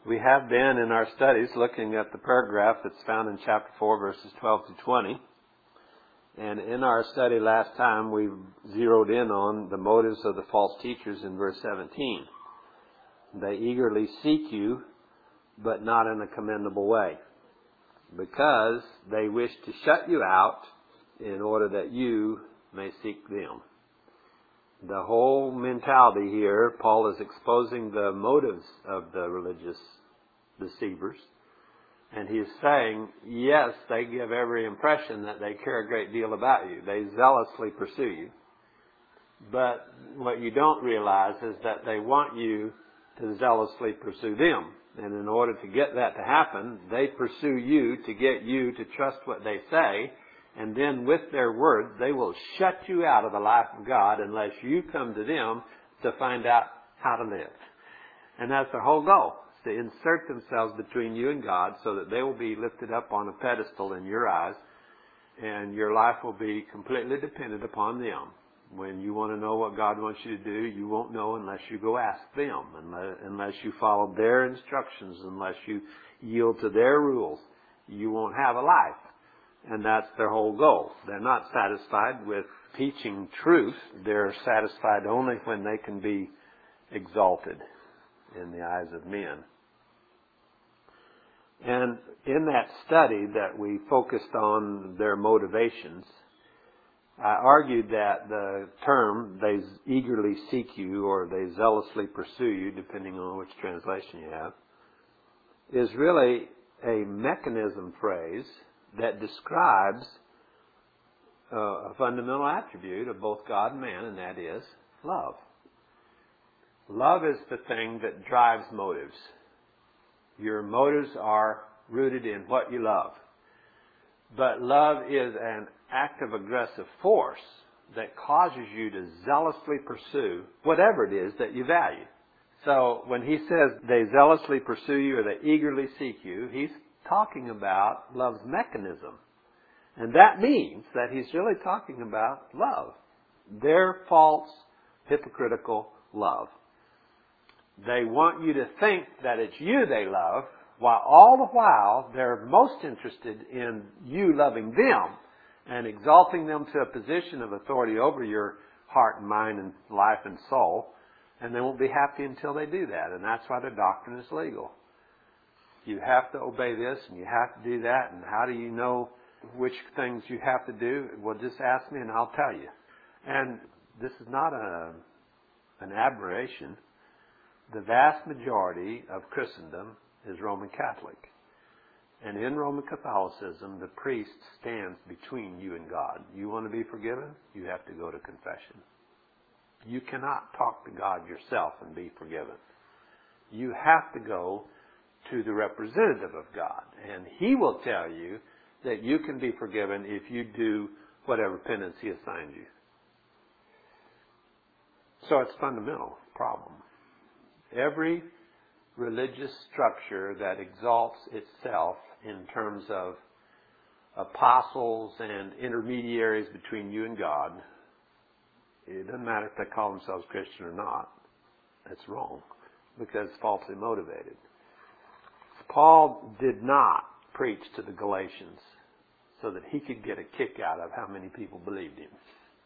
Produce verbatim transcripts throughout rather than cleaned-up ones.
We have been in our studies looking at the paragraph that's found in chapter four, verses twelve to twenty. And in our study last time, we zeroed in on the motives of the false teachers in verse seventeen. They eagerly seek you, but not in a commendable way, because they wish to shut you out in order that you may seek them. The whole mentality here, Paul is exposing the motives of the religious deceivers. And he is saying, yes, they give every impression that they care a great deal about you. They zealously pursue you. But what you don't realize is that they want you to zealously pursue them. And in order to get that to happen, they pursue you to get you to trust what they say. And then with their words, they will shut you out of the life of God unless you come to them to find out how to live. And that's their whole goal, to insert themselves between you and God so that they will be lifted up on a pedestal in your eyes, and your life will be completely dependent upon them. When you want to know what God wants you to do, you won't know unless you go ask them, unless you follow their instructions, unless you yield to their rules. You won't have a life. And that's their whole goal. They're not satisfied with teaching truth. They're satisfied only when they can be exalted in the eyes of men. And in that study that we focused on their motivations, I argued that the term, they eagerly seek you or they zealously pursue you, depending on which translation you have, is really a mechanism phrase that describes uh, a fundamental attribute of both God and man, and that is love. Love is the thing that drives motives. Your motives are rooted in what you love. But love is an active aggressive force that causes you to zealously pursue whatever it is that you value. So when he says they zealously pursue you or they eagerly seek you, he's talking about love's mechanism. And that means that he's really talking about love. Their false, hypocritical love. They want you to think that it's you they love, while all the while they're most interested in you loving them and exalting them to a position of authority over your heart and mind and life and soul. And they won't be happy until they do that. And that's why their doctrine is legal. You have to obey this and you have to do that. And how do you know which things you have to do? Well, just ask me and I'll tell you. And this is not a, an aberration. The vast majority of Christendom is Roman Catholic. And in Roman Catholicism, the priest stands between you and God. You want to be forgiven? You have to go to confession. You cannot talk to God yourself and be forgiven. You have to go to the representative of God. And He will tell you that you can be forgiven if you do whatever penance He assigns you. So it's a fundamental problem. Every religious structure that exalts itself in terms of apostles and intermediaries between you and God, it doesn't matter if they call themselves Christian or not, it's wrong because it's falsely motivated. Paul did not preach to the Galatians so that he could get a kick out of how many people believed him.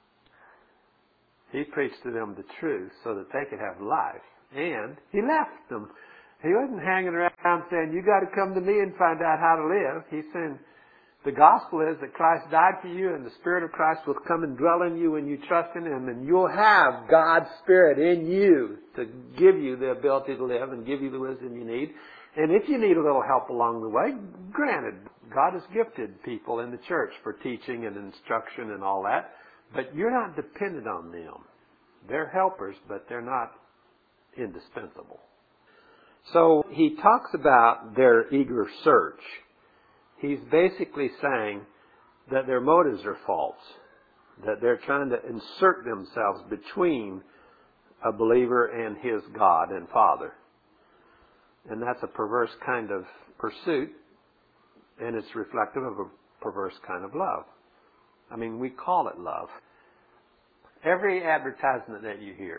He preached to them the truth so that they could have life. And he left them. He wasn't hanging around saying, you got to come to me and find out how to live. He's saying, the gospel is that Christ died for you and the Spirit of Christ will come and dwell in you when you trust in Him. And you'll have God's Spirit in you to give you the ability to live and give you the wisdom you need. And if you need a little help along the way, granted, God has gifted people in the church for teaching and instruction and all that. But you're not dependent on them. They're helpers, but they're not indispensable. So he talks about their eager search. He's basically saying that their motives are false, that they're trying to insert themselves between a believer and his God and Father. And that's a perverse kind of pursuit, and it's reflective of a perverse kind of love. I mean, we call it love. Every advertisement that you hear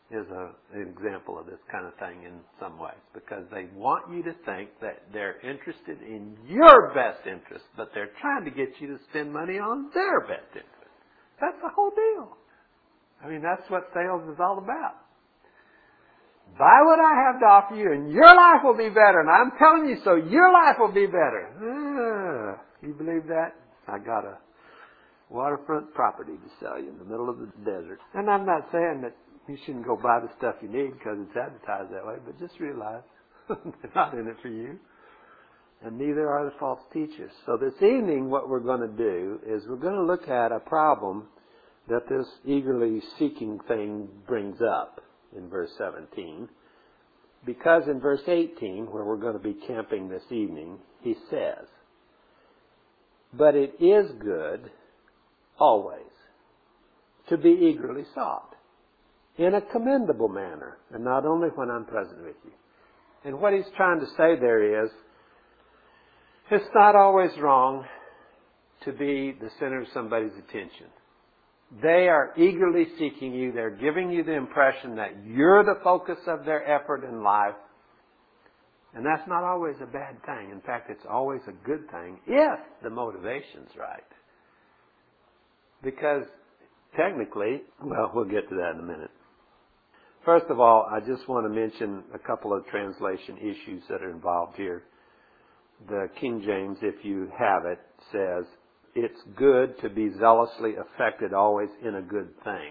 is a, an example of this kind of thing in some ways, because they want you to think that they're interested in your best interest, but they're trying to get you to spend money on their best interest. That's the whole deal. I mean, that's what sales is all about. Buy what I have to offer you and your life will be better. And I'm telling you so, your life will be better. Ah, you believe that? I got a waterfront property to sell you in the middle of the desert. And I'm not saying that you shouldn't go buy the stuff you need because it's advertised that way, but just realize they're not in it for you. And neither are the false teachers. So this evening what we're going to do is we're going to look at a problem that this eagerly seeking thing brings up in verse seventeen. Because in verse eighteen, where we're going to be camping this evening, he says, "But it is good always to be eagerly sought, in a commendable manner, and not only when I'm present with you." And what he's trying to say there is, it's not always wrong to be the center of somebody's attention. They are eagerly seeking you. They're giving you the impression that you're the focus of their effort in life. And that's not always a bad thing. In fact, it's always a good thing if the motivation's right. Because technically, well, we'll get to that in a minute. First of all, I just want to mention a couple of translation issues that are involved here. The King James, if you have it, says, "It's good to be zealously affected always in a good thing."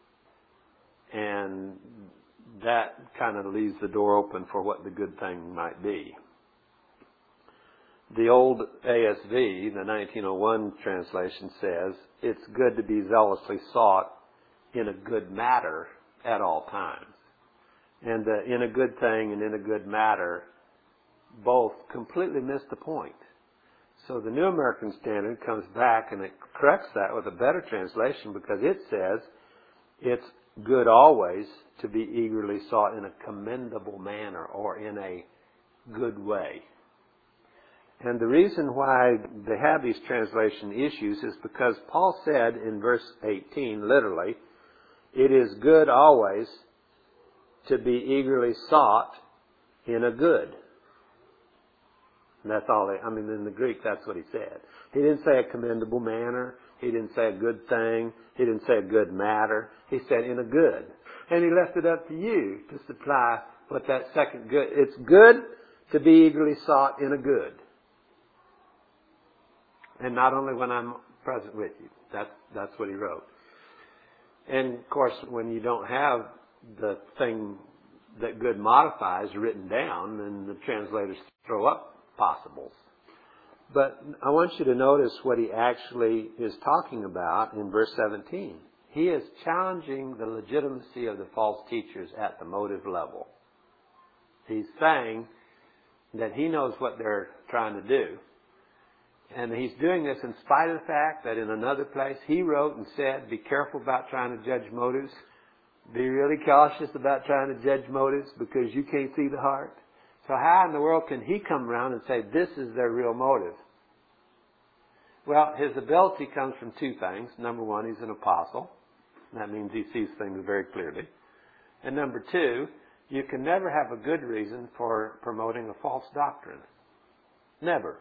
And that kind of leaves the door open for what the good thing might be. The old A S V, the nineteen oh one translation, says, "It's good to be zealously sought in a good matter at all times." And uh, in a good thing and in a good matter both completely miss the point. So the New American Standard comes back and it corrects that with a better translation, because it says, "It's good always to be eagerly sought in a commendable manner," or in a good way. And the reason why they have these translation issues is because Paul said in verse eighteen, literally, "It is good always to be eagerly sought in a good." And that's all they, I mean, in the Greek, that's what he said. He didn't say a commendable manner. He didn't say a good thing. He didn't say a good matter. He said in a good. And he left it up to you to supply what that second good. It's good to be eagerly sought in a good. And not only when I'm present with you. That's, that's what he wrote. And of course, when you don't have the thing that good modifies written down, then the translators throw up possibles. But I want you to notice what he actually is talking about in verse seventeen. He is challenging the legitimacy of the false teachers at the motive level. He's saying that he knows what they're trying to do. And he's doing this in spite of the fact that in another place he wrote and said, "Be careful about trying to judge motives. Be really cautious about trying to judge motives because you can't see the heart." So how in the world can he come around and say this is their real motive? Well, his ability comes from two things. Number one, he's an apostle. That means he sees things very clearly. And number two, you can never have a good reason for promoting a false doctrine. Never.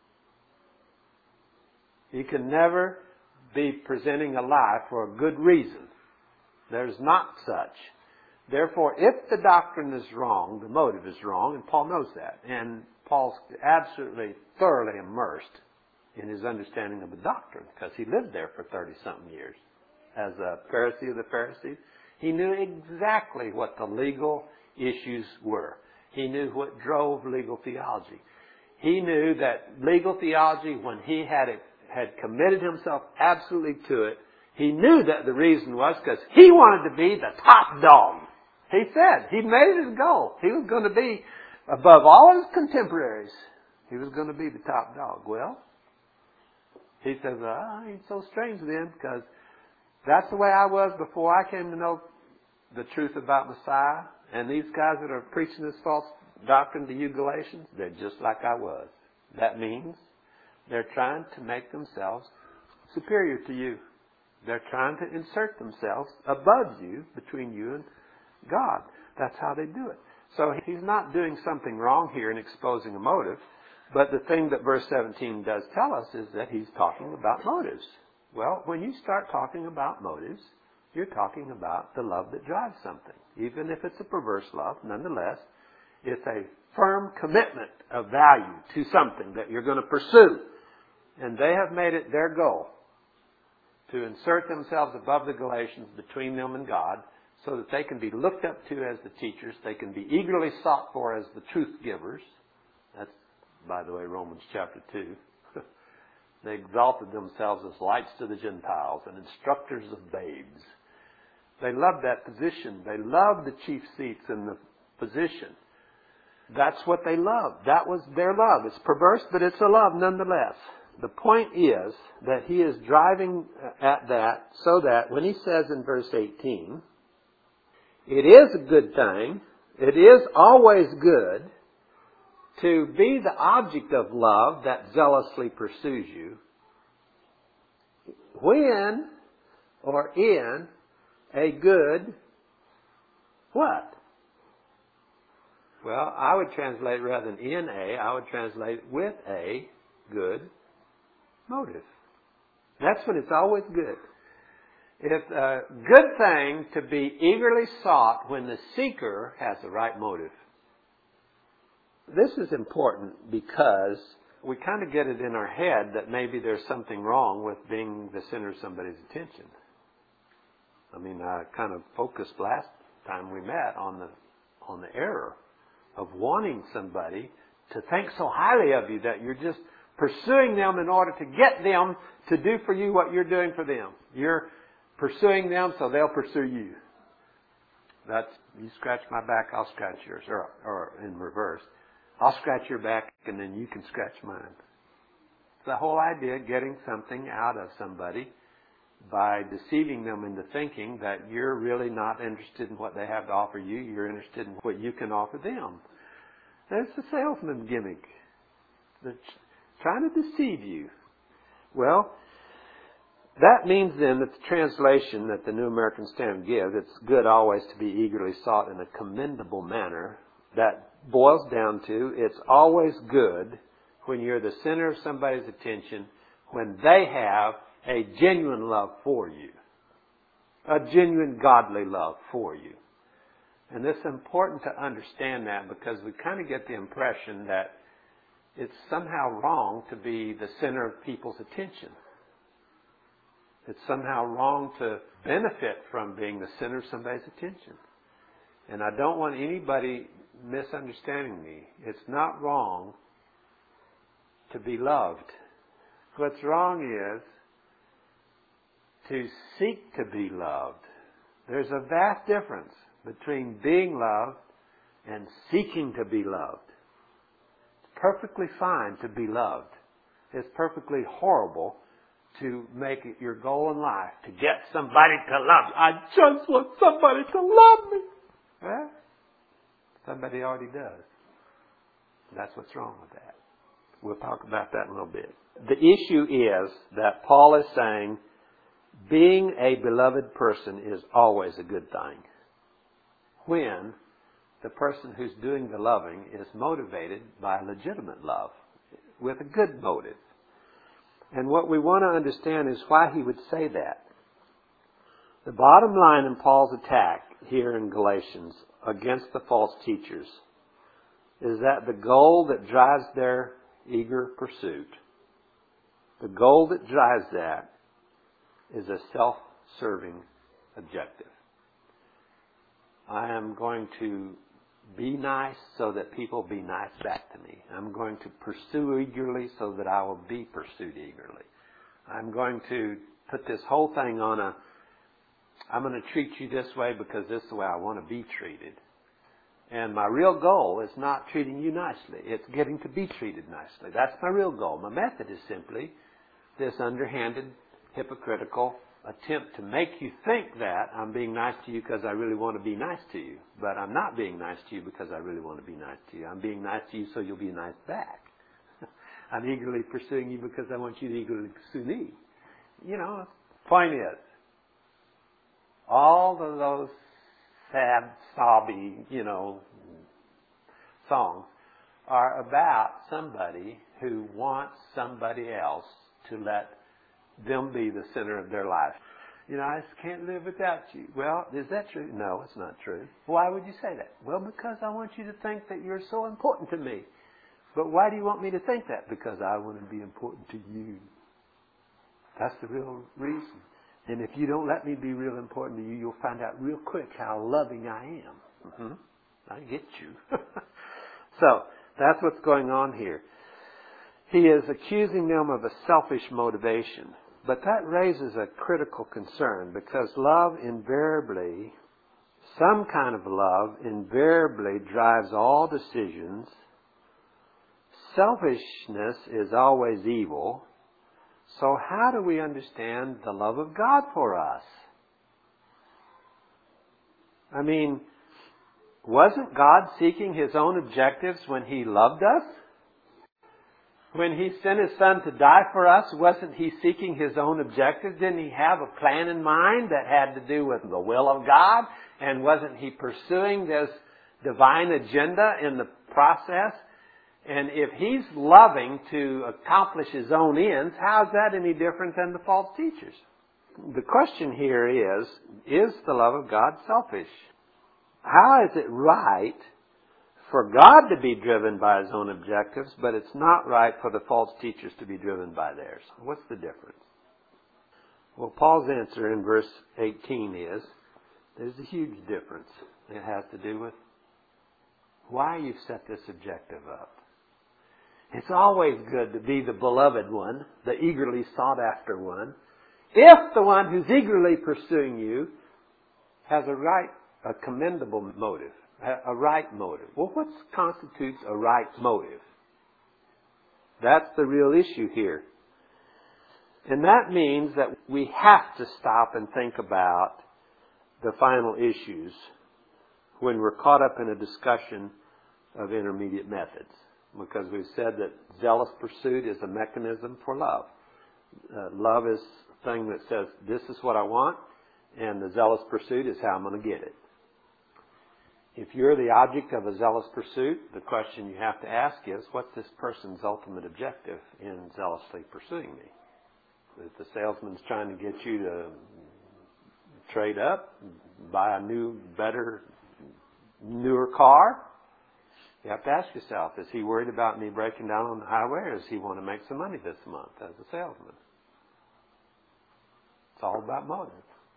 You can never be presenting a lie for a good reason. There's not such. Therefore, if the doctrine is wrong, the motive is wrong, and Paul knows that. And Paul's absolutely thoroughly immersed in his understanding of the doctrine, because he lived there for thirty-something years. As a Pharisee of the Pharisees, he knew exactly what the legal issues were. He knew what drove legal theology. He knew that legal theology, when he had it, had committed himself absolutely to it, he knew that the reason was because he wanted to be the top dog. He said he made it his goal. He was going to be above all his contemporaries. He was going to be the top dog. Well, he says, "Ah, oh, ain't so strange then, because that's the way I was before I came to know the truth about Messiah. And these guys that are preaching this false doctrine to you Galatians, they're just like I was." That means they're trying to make themselves superior to you. They're trying to insert themselves above you, between you and God. That's how they do it. So he's not doing something wrong here in exposing a motive, but the thing that verse seventeen does tell us is that he's talking about motives. Well, when you start talking about motives, you're talking about the love that drives something. Even if it's a perverse love, nonetheless, it's a firm commitment of value to something that you're going to pursue. And they have made it their goal to insert themselves above the Galatians, between them and God, so that they can be looked up to as the teachers. They can be eagerly sought for as the truth givers. That's, by the way, Romans chapter two. They exalted themselves as lights to the Gentiles and instructors of babes. They loved that position. They loved the chief seats and the position. That's what they loved. That was their love. It's perverse, but it's a love nonetheless. The point is that he is driving at that so that when he says in verse eighteen, it is a good thing, it is always good to be the object of love that zealously pursues you when or in a good what? Well, I would translate rather than in a, I would translate with a good motive. That's when it's always good. It's a good thing to be eagerly sought when the seeker has the right motive. This is important because we kind of get it in our head that maybe there's something wrong with being the center of somebody's attention. I mean, I kind of focused last time we met on the on the error of wanting somebody to think so highly of you that you're just pursuing them in order to get them to do for you what you're doing for them. You're pursuing them so they'll pursue you. That's, you scratch my back, I'll scratch yours. Or, or in reverse. I'll scratch your back and then you can scratch mine. It's the whole idea of getting something out of somebody by deceiving them into thinking that you're really not interested in what they have to offer you. You're interested in what you can offer them. That's the salesman gimmick. They're trying to deceive you. Well, that means then that the translation that the New American Standard gives, it's good always to be eagerly sought in a commendable manner, that boils down to it's always good when you're the center of somebody's attention, when they have a genuine love for you, a genuine godly love for you. And it's important to understand that because we kind of get the impression that it's somehow wrong to be the center of people's attention. It's somehow wrong to benefit from being the center of somebody's attention. And I don't want anybody misunderstanding me. It's not wrong to be loved. What's wrong is to seek to be loved. There's a vast difference between being loved and seeking to be loved. It's perfectly fine to be loved. It's perfectly horrible to make it your goal in life to get somebody to love you. I just want somebody to love me. Well, somebody already does. That's what's wrong with that. We'll talk about that in a little bit. The issue is that Paul is saying being a beloved person is always a good thing when the person who's doing the loving is motivated by legitimate love with a good motive. And what we want to understand is why he would say that. The bottom line in Paul's attack here in Galatians against the false teachers is that the goal that drives their eager pursuit, the goal that drives that is a self-serving objective. I am going to be nice so that people be nice back to me. I'm going to pursue eagerly so that I will be pursued eagerly. I'm going to put this whole thing on a, I'm going to treat you this way because this is the way I want to be treated. And my real goal is not treating you nicely. It's getting to be treated nicely. That's my real goal. My method is simply this underhanded, hypocritical attempt to make you think that I'm being nice to you because I really want to be nice to you. But I'm not being nice to you because I really want to be nice to you. I'm being nice to you so you'll be nice back. I'm eagerly pursuing you because I want you to eagerly pursue me. You know, point is, all of those sad, sobby, you know, songs are about somebody who wants somebody else to let them be the center of their life. You know, I just can't live without you. Well, is that true? No, it's not true. Why would you say that? Well, because I want you to think that you're so important to me. But why do you want me to think that? Because I want to be important to you. That's the real reason. And if you don't let me be real important to you, you'll find out real quick how loving I am. Mm-hmm. I get you. So, that's what's going on here. He is accusing them of a selfish motivation. But that raises a critical concern because love invariably, some kind of love invariably drives all decisions. Selfishness is always evil. So how do we understand the love of God for us? I mean, wasn't God seeking His own objectives when He loved us? When He sent His Son to die for us, wasn't He seeking His own objectives? Didn't He have a plan in mind that had to do with the will of God? And wasn't He pursuing this divine agenda in the process? And if He's loving to accomplish His own ends, how is that any different than the false teachers? The question here is, is the love of God selfish? How is it right for God to be driven by His own objectives, but it's not right for the false teachers to be driven by theirs? What's the difference? Well, Paul's answer in verse eighteen is, there's a huge difference. It has to do with why you've set this objective up. It's always good to be the beloved one, the eagerly sought after one, if the one who's eagerly pursuing you has a right, a commendable motive. A right motive. Well, what constitutes a right motive? That's the real issue here. And that means that we have to stop and think about the final issues when we're caught up in a discussion of intermediate methods. Because we've said that zealous pursuit is a mechanism for love. Uh, love is a thing that says, this is what I want, and the zealous pursuit is how I'm going to get it. If you're the object of a zealous pursuit, the question you have to ask is, what's this person's ultimate objective in zealously pursuing me? If the salesman's trying to get you to trade up, buy a new, better, newer car, you have to ask yourself, is he worried about me breaking down on the highway, or does he want to make some money this month as a salesman? It's all about motive.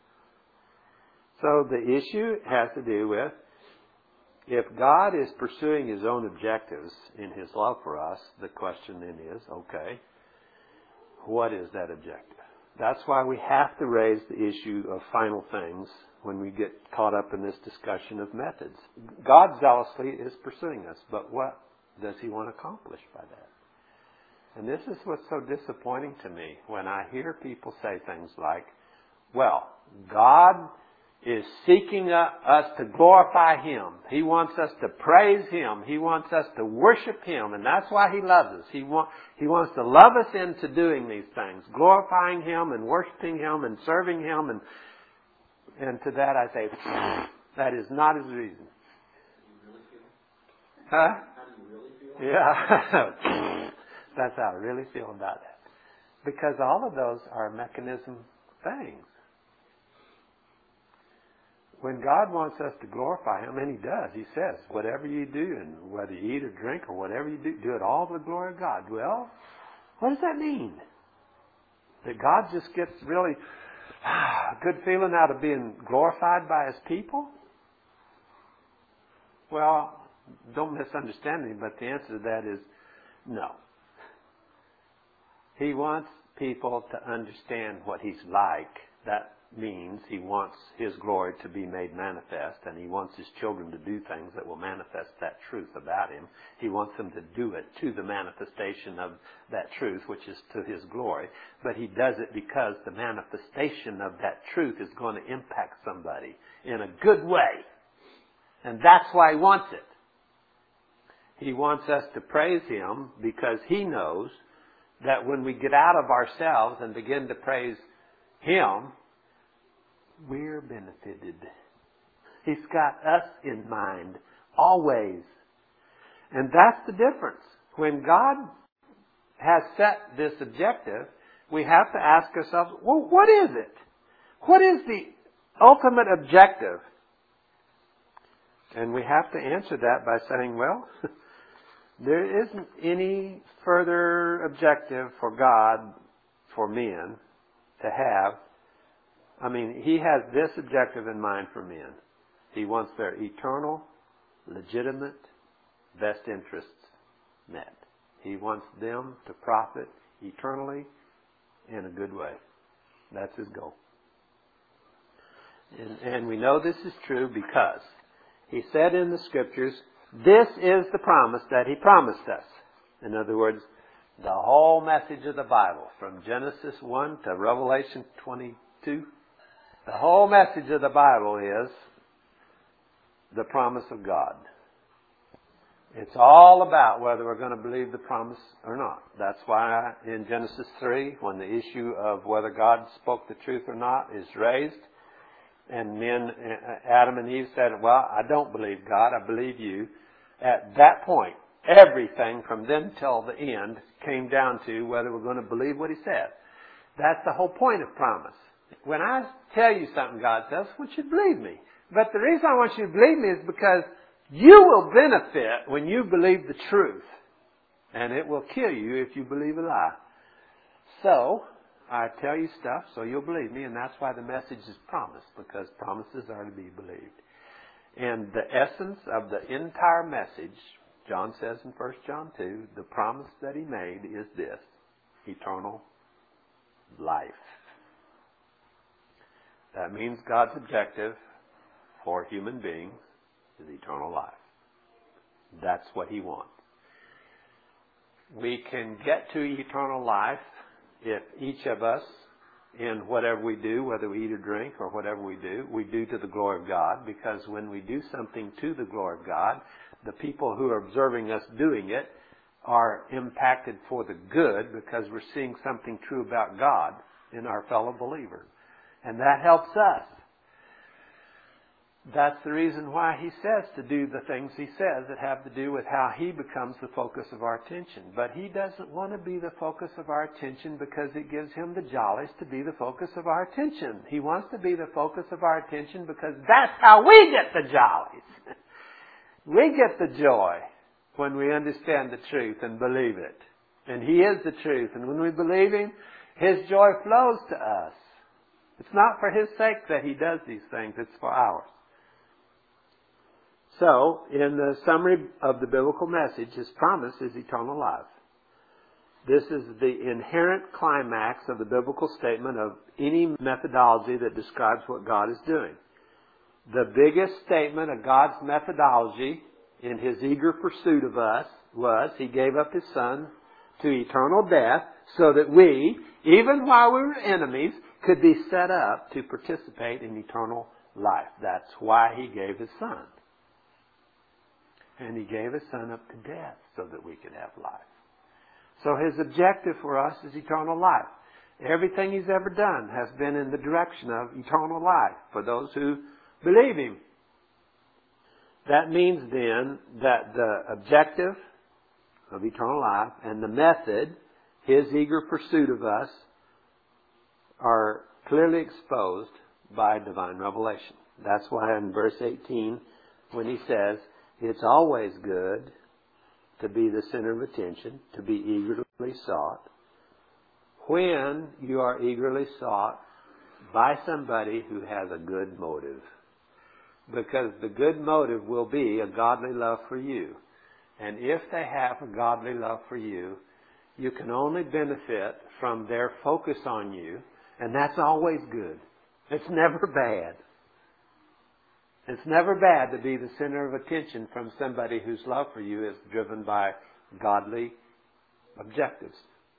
So the issue has to do with, if God is pursuing His own objectives in His love for us, the question then is, okay, what is that objective? That's why we have to raise the issue of final things when we get caught up in this discussion of methods. God zealously is pursuing us, but what does He want to accomplish by that? And this is what's so disappointing to me when I hear people say things like, well, God is seeking us to glorify Him. He wants us to praise Him. He wants us to worship Him. And that's why He loves us. He, want, he wants to love us into doing these things. Glorifying Him and worshiping Him and serving Him. And, and to that I say, that is not His reason. Huh? How do you really feel? Yeah. That's how I really feel about that. Because all of those are mechanism things. When God wants us to glorify Him, and He does, He says, whatever you do, and whether you eat or drink or whatever you do, do it all to the glory of God. Well, what does that mean? That God just gets really ah, a good feeling out of being glorified by His people? Well, don't misunderstand me, but the answer to that is no. He wants people to understand what He's like. That means He wants His glory to be made manifest, and He wants His children to do things that will manifest that truth about Him. He wants them to do it to the manifestation of that truth, which is to His glory. But He does it because the manifestation of that truth is going to impact somebody in a good way. And that's why He wants it. He wants us to praise Him because He knows that when we get out of ourselves and begin to praise Him, we're benefited. He's got us in mind, always. And that's the difference. When God has set this objective, we have to ask ourselves, well, what is it? What is the ultimate objective? And we have to answer that by saying, well, there isn't any further objective for God, for men, to have. I mean, He has this objective in mind for men. He wants their eternal, legitimate, best interests met. He wants them to profit eternally in a good way. That's His goal. And, and we know this is true because He said in the Scriptures, this is the promise that He promised us. In other words, the whole message of the Bible, from Genesis one to Revelation twenty-two, the whole message of the Bible is the promise of God. It's all about whether we're going to believe the promise or not. That's why in Genesis three, when the issue of whether God spoke the truth or not is raised, and men, Adam and Eve said, well, I don't believe God, I believe you. At that point, everything from then till the end came down to whether we're going to believe what He said. That's the whole point of promise. When I tell you something God says, I want you to believe me. But the reason I want you to believe me is because you will benefit when you believe the truth. And it will kill you if you believe a lie. So, I tell you stuff so you'll believe me, and that's why the message is promise, because promises are to be believed. And the essence of the entire message, John says in First John two, the promise that He made is this: eternal life. That means God's objective for human beings is eternal life. That's what He wants. We can get to eternal life if each of us, in whatever we do, whether we eat or drink or whatever we do, we do to the glory of God. Because when we do something to the glory of God, the people who are observing us doing it are impacted for the good, because we're seeing something true about God in our fellow believer. And that helps us. That's the reason why He says to do the things He says that have to do with how He becomes the focus of our attention. But He doesn't want to be the focus of our attention because it gives Him the jollies to be the focus of our attention. He wants to be the focus of our attention because that's how we get the jollies. We get the joy when we understand the truth and believe it. And He is the truth. And when we believe Him, His joy flows to us. It's not for His sake that He does these things. It's for ours. So, in the summary of the biblical message, His promise is eternal life. This is the inherent climax of the biblical statement of any methodology that describes what God is doing. The biggest statement of God's methodology in His eager pursuit of us was He gave up His Son to eternal death so that we, even while we were enemies, could be set up to participate in eternal life. That's why He gave His Son. And He gave His Son up to death so that we could have life. So His objective for us is eternal life. Everything He's ever done has been in the direction of eternal life for those who believe Him. That means then that the objective of eternal life and the method, His eager pursuit of us, are clearly exposed by divine revelation. That's why in verse eighteen, when He says, it's always good to be the center of attention, to be eagerly sought. When you are eagerly sought by somebody who has a good motive. Because the good motive will be a godly love for you. And if they have a godly love for you, you can only benefit from their focus on you. And that's always good. It's never bad. It's never bad to be the center of attention from somebody whose love for you is driven by godly objectives.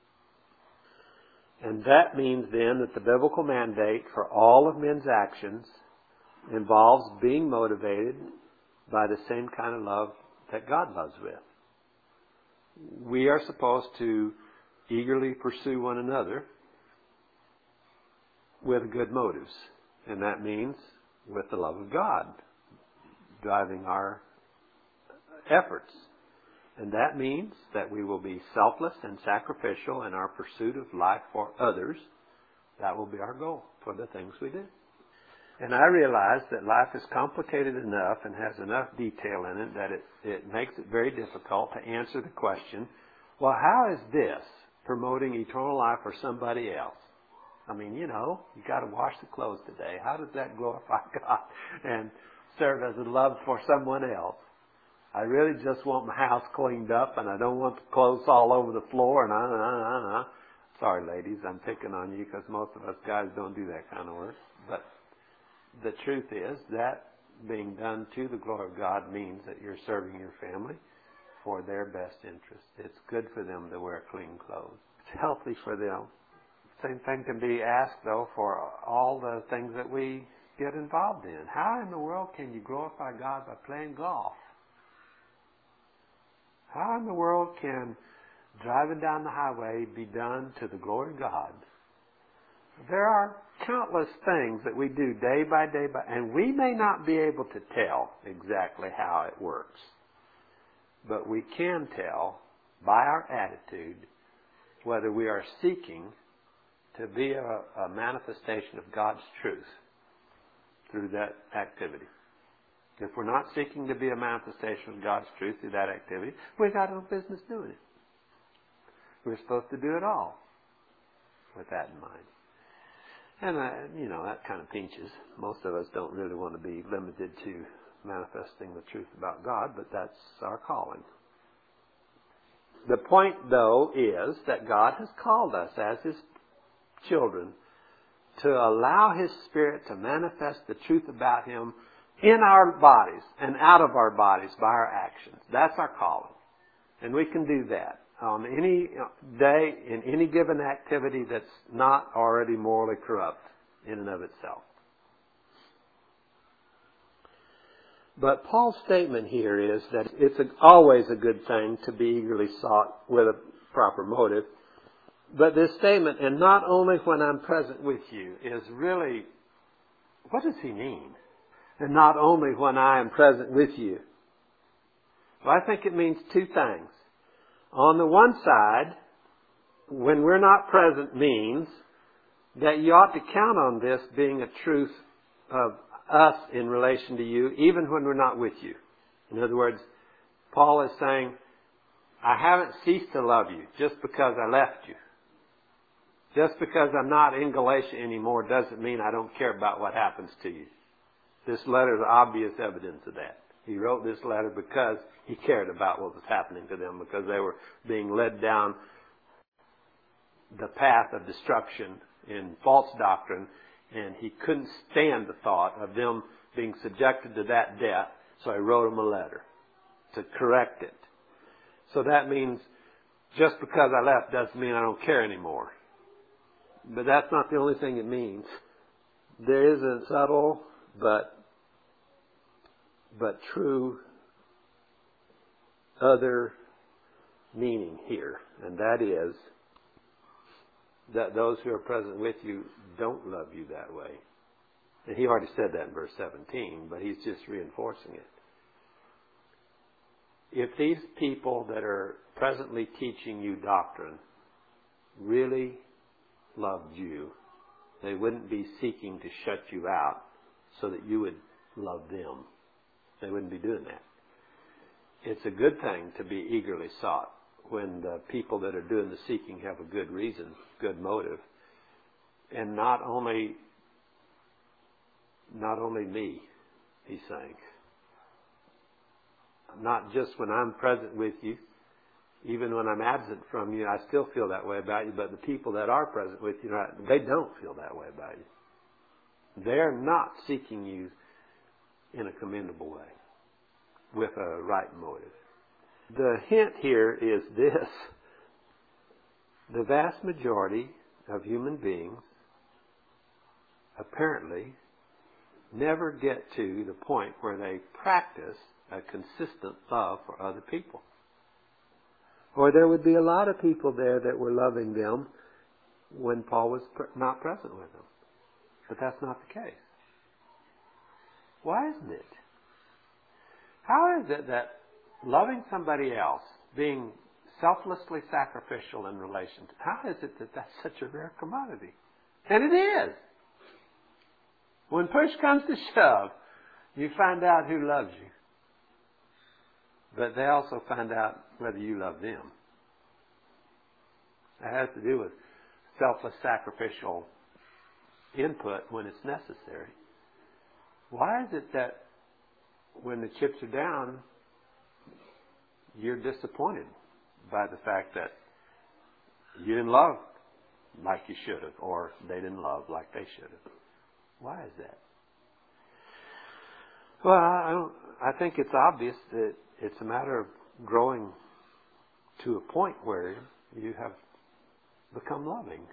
And that means then that the biblical mandate for all of men's actions involves being motivated by the same kind of love that God loves with. We are supposed to eagerly pursue one another with good motives. And that means with the love of God. driving our efforts. And that means that we will be selfless and sacrificial in our pursuit of life for others. That will be our goal for the things we do. And I realize that life is complicated enough and has enough detail in it that it, it makes it very difficult to answer the question, well, how is this promoting eternal life for somebody else? I mean, you know, you got to wash the clothes today. How does that glorify God and serve as a love for someone else? I really just want my house cleaned up, and I don't want the clothes all over the floor, and I, I, I, I. Sorry, ladies, I'm picking on you because most of us guys don't do that kind of work. But the truth is that being done to the glory of God means that you're serving your family for their best interest. It's good for them to wear clean clothes. It's healthy for them. Same thing can be asked, though, for all the things that we get involved in. How in the world can you glorify God by playing golf? How in the world can driving down the highway be done to the glory of God? There are countless things that we do day by day, by, and we may not be able to tell exactly how it works. But we can tell by our attitude whether we are seeking to be a, a manifestation of God's truth through that activity. If we're not seeking to be a manifestation of God's truth through that activity, we've got no business doing it. We're supposed to do it all with that in mind. And, uh, you know, that kind of pinches. Most of us don't really want to be limited to manifesting the truth about God, but that's our calling. The point, though, is that God has called us as His children to allow His Spirit to manifest the truth about Him in our bodies and out of our bodies by our actions. That's our calling. And we can do that on any day, in any given activity that's not already morally corrupt in and of itself. But Paul's statement here is that it's a, always a good thing to be eagerly sought with a proper motive. But this statement, and not only when I'm present with you, is really, what does he mean? And not only when I am present with you. Well, I think it means two things. On the one side, when we're not present means that you ought to count on this being a truth of us in relation to you, even when we're not with you. In other words, Paul is saying, I haven't ceased to love you just because I left you. Just because I'm not in Galatia anymore doesn't mean I don't care about what happens to you. This letter is obvious evidence of that. He wrote this letter because he cared about what was happening to them, because they were being led down the path of destruction in false doctrine, and he couldn't stand the thought of them being subjected to that death, so he wrote them a letter to correct it. So that means just because I left doesn't mean I don't care anymore. But that's not the only thing it means. There is a subtle but but true other meaning here, and that is that those who are present with you don't love you that way. And he already said that in verse seventeen, but he's just reinforcing it. If these people that are presently teaching you doctrine really loved you, they wouldn't be seeking to shut you out so that you would love them. They wouldn't be doing that. It's a good thing to be eagerly sought when the people that are doing the seeking have a good reason, good motive. And not only, not only me, he's saying. Not just when I'm present with you. Even when I'm absent from you, I still feel that way about you. But the people that are present with you, they don't feel that way about you. They're not seeking you in a commendable way, with a right motive. The hint here is this. The vast majority of human beings apparently never get to the point where they practice a consistent love for other people. Or there would be a lot of people there that were loving them when Paul was not present with them. But that's not the case. Why isn't it? How is it that loving somebody else, being selflessly sacrificial in relation to, how is it that that's such a rare commodity? And it is. When push comes to shove, you find out who loves you. But they also find out whether you love them. That has to do with selfless sacrificial input when it's necessary. Why is it that when the chips are down, you're disappointed by the fact that you didn't love like you should have, or they didn't love like they should have? Why is that? Well, I, don't, I think it's obvious that it's a matter of growing to a point where you have become loving.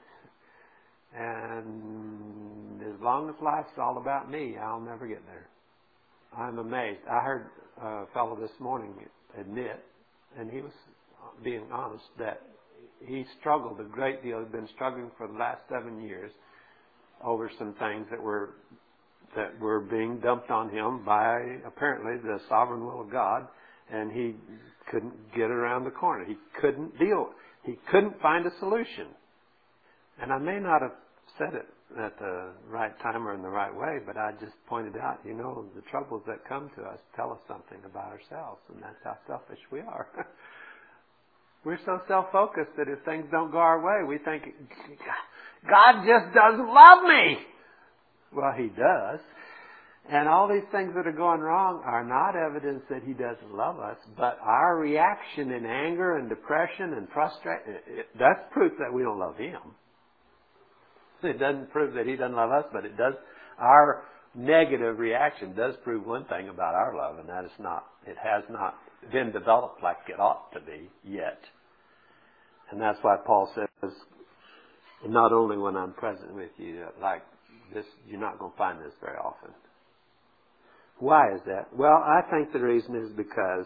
And as long as life's all about me, I'll never get there. I'm amazed. I heard a fellow this morning admit, and he was being honest, that he struggled a great deal. He's been struggling for the last seven years over some things that were that were being dumped on him by apparently the sovereign will of God, and he couldn't get around the corner. He couldn't deal. He couldn't find a solution. And I may not have said it at the right time or in the right way, but I just pointed out, you know, the troubles that come to us tell us something about ourselves, and that's how selfish we are. We're so self-focused that if things don't go our way, we think, God just doesn't love me. Well, He does. And all these things that are going wrong are not evidence that He doesn't love us, but our reaction in anger and depression and frustration, that's proof that we don't love Him. It doesn't prove that He doesn't love us, but it does. Our negative reaction does prove one thing about our love, and that is not, it has not been developed like it ought to be yet. And that's why Paul says, not only when I'm present with you, like this, you're not going to find this very often. Why is that? Well, I think the reason is because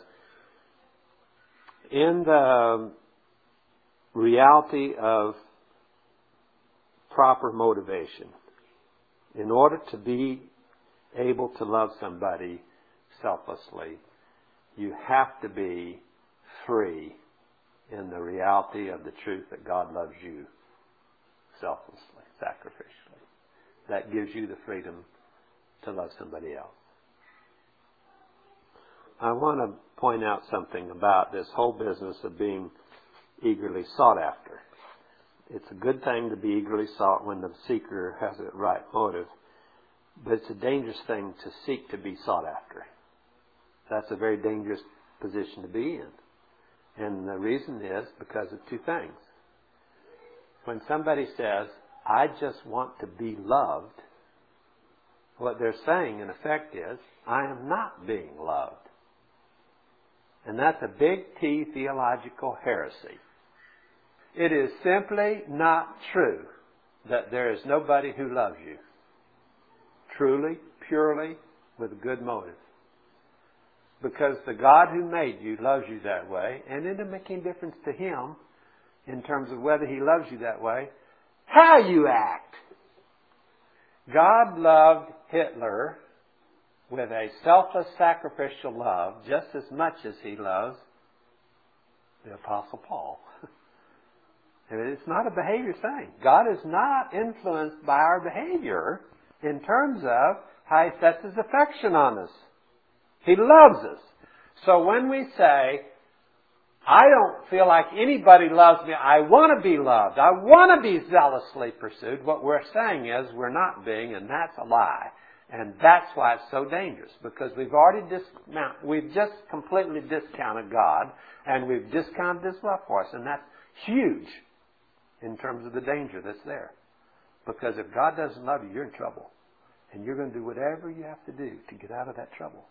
in the reality of proper motivation, in order to be able to love somebody selflessly, you have to be free in the reality of the truth that God loves you selflessly, sacrificially. That gives you the freedom to love somebody else. I want to point out something about this whole business of being eagerly sought after. It's a good thing to be eagerly sought when the seeker has a right motive, but it's a dangerous thing to seek to be sought after. That's a very dangerous position to be in. And the reason is because of two things. When somebody says, I just want to be loved, what they're saying in effect is, I am not being loved. And that's a big T theological heresy. It is simply not true that there is nobody who loves you truly, purely, with a good motive. Because the God who made you loves you that way, and it doesn't make any difference to Him in terms of whether He loves you that way, how you act. God loved Hitler with a selfless, sacrificial love just as much as He loves the Apostle Paul. It's not a behavior thing. God is not influenced by our behavior in terms of how He sets His affection on us. He loves us. So when we say, I don't feel like anybody loves me, I want to be loved, I want to be zealously pursued, what we're saying is we're not being, and that's a lie. And that's why it's so dangerous, because we've already dismount, we've just completely discounted God, and we've discounted His love for us, and that's huge in terms of the danger that's there. Because if God doesn't love you, you're in trouble. And you're going to do whatever you have to do to get out of that trouble.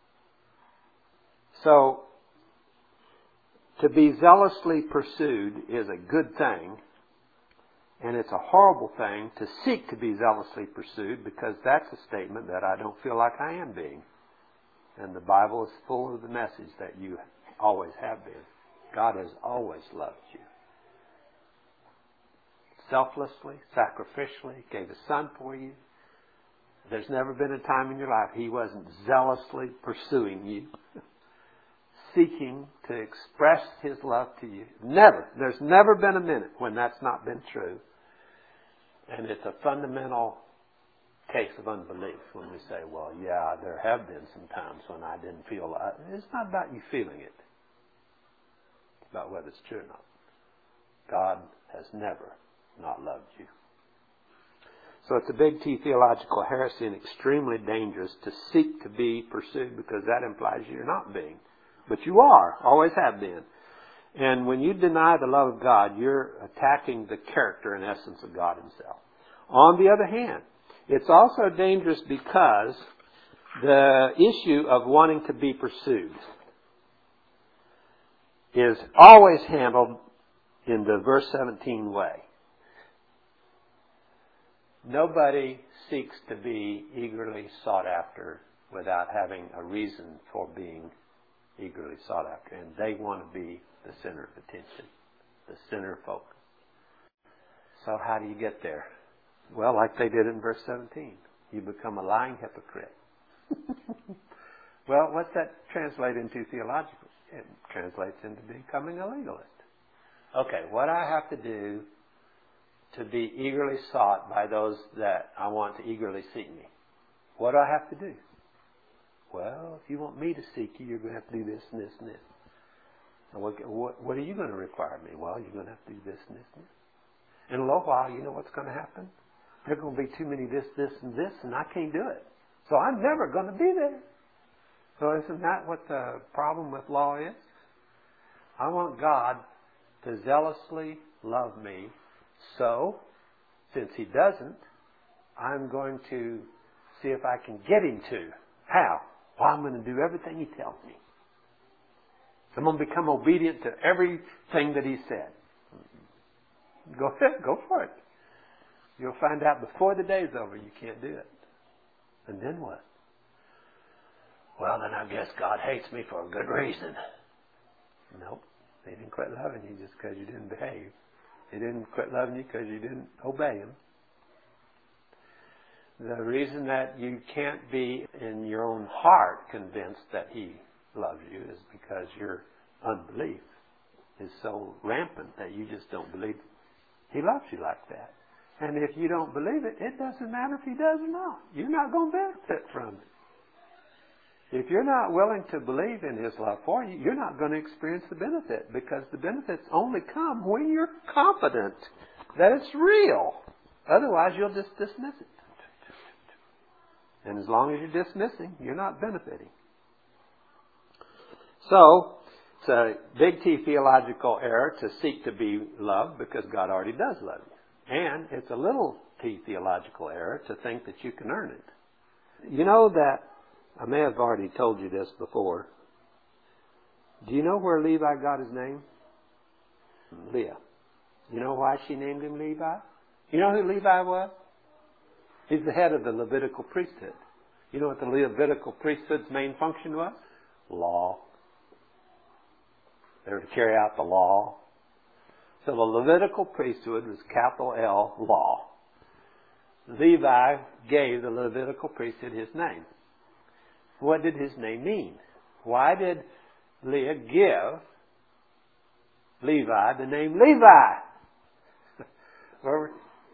So, to be zealously pursued is a good thing, and it's a horrible thing to seek to be zealously pursued, because that's a statement that I don't feel like I am being. And the Bible is full of the message that you always have been. God has always loved you. Selflessly, sacrificially, gave His Son for you. There's never been a time in your life He wasn't zealously pursuing you. seeking to express His love to you. Never. There's never been a minute when that's not been true. And it's a fundamental case of unbelief when we say, well, yeah, there have been some times when I didn't feel love. It's not about you feeling it. It's about whether it's true or not. God has never not loved you. So it's a big T theological heresy and extremely dangerous to seek to be pursued, because that implies you're not being. But you are, always have been. And when you deny the love of God, you're attacking the character and essence of God Himself. On the other hand, it's also dangerous because the issue of wanting to be pursued is always handled in the verse seventeen way. Nobody seeks to be eagerly sought after without having a reason for being eagerly sought after. And they want to be the center of attention, the center of focus. So how do you get there? Well, like they did in verse seventeen. You become a lying hypocrite. Well, what's that translate into theologically? It translates into becoming a legalist. Okay, what I have to do to be eagerly sought by those that I want to eagerly seek me. What do I have to do? Well, if you want me to seek you, you're going to have to do this and this and this. And what, what, what are you going to require of me? Well, you're going to have to do this and this and this. In a little while, you know what's going to happen? There are going to be too many this, this, and this, and I can't do it. So I'm never going to be there. So isn't that what the problem with law is? I want God to zealously love me. So, since He doesn't, I'm going to see if I can get Him to. How? Well, I'm going to do everything He tells me. I'm going to become obedient to everything that He said. Go ahead, go for it. You'll find out before the day's over you can't do it. And then what? Well, then I guess God hates me for a good reason. Nope. He didn't quit loving you just because you didn't behave. He didn't quit loving you because you didn't obey Him. The reason that you can't be in your own heart convinced that He loves you is because your unbelief is so rampant that you just don't believe He loves you like that. And if you don't believe it, it doesn't matter if He does or not. You're not going to benefit from it. If you're not willing to believe in His love for you, you're not going to experience the benefit, because the benefits only come when you're confident that it's real. Otherwise, you'll just dismiss it. And as long as you're dismissing, you're not benefiting. So, it's a big T theological error to seek to be loved, because God already does love you. And it's a little T theological error to think that you can earn it. You know that, I may have already told you this before. Do you know where Levi got his name? Leah. You know why she named him Levi? You know who Levi was? He's the head of the Levitical priesthood. You know what the Levitical priesthood's main function was? Law. They were to carry out the law. So the Levitical priesthood was capital L, law. Levi gave the Levitical priesthood his name. What did his name mean? Why did Leah give Levi the name Levi? Where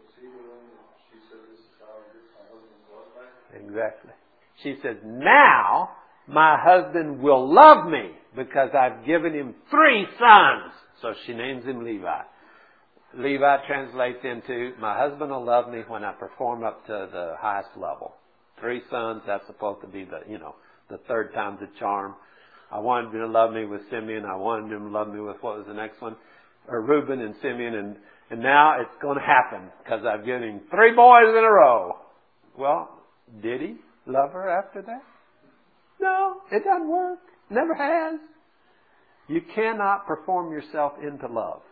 Exactly. She says, now my husband will love me because I've given him three sons. So she names him Levi. Levi translates into, my husband will love me when I perform up to the highest level. Three sons, that's supposed to be the, you know, the third time's the charm. I wanted him to love me with Simeon. I wanted him to love me with, what was the next one? Or Reuben and Simeon. And, and now it's going to happen because I've given him three boys in a row. Well, did he love her after that? No, it doesn't work. Never has. You cannot perform yourself into love.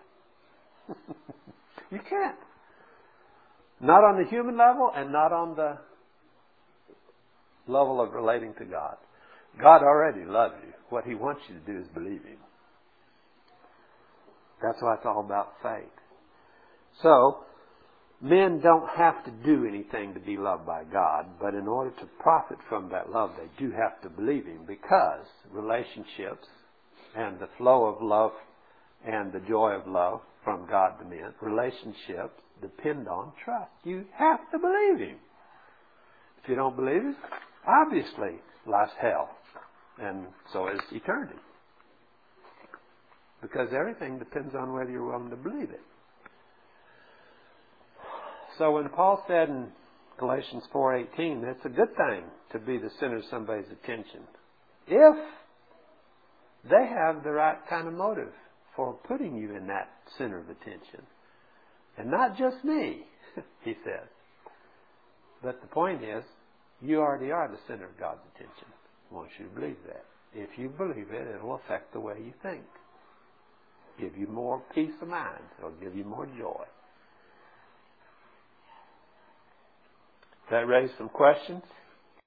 You can't. Not on the human level and not on the level of relating to God. God already loves you. What He wants you to do is believe Him. That's why it's all about faith. So, men don't have to do anything to be loved by God, but in order to profit from that love, they do have to believe Him, because relationships and the flow of love and the joy of love from God to men. Relationships depend on trust. You have to believe Him. If you don't believe it, obviously life's hell, and so is eternity. Because everything depends on whether you're willing to believe it. So when Paul said in Galatians four eighteen, it's a good thing to be the center of somebody's attention if they have the right kind of motive for putting you in that center of attention. And not just me, he says. But the point is, you already are the center of God's attention. I want you to believe that. If you believe it, it will affect the way you think. Give you more peace of mind. It'll give you more joy. That raised some questions?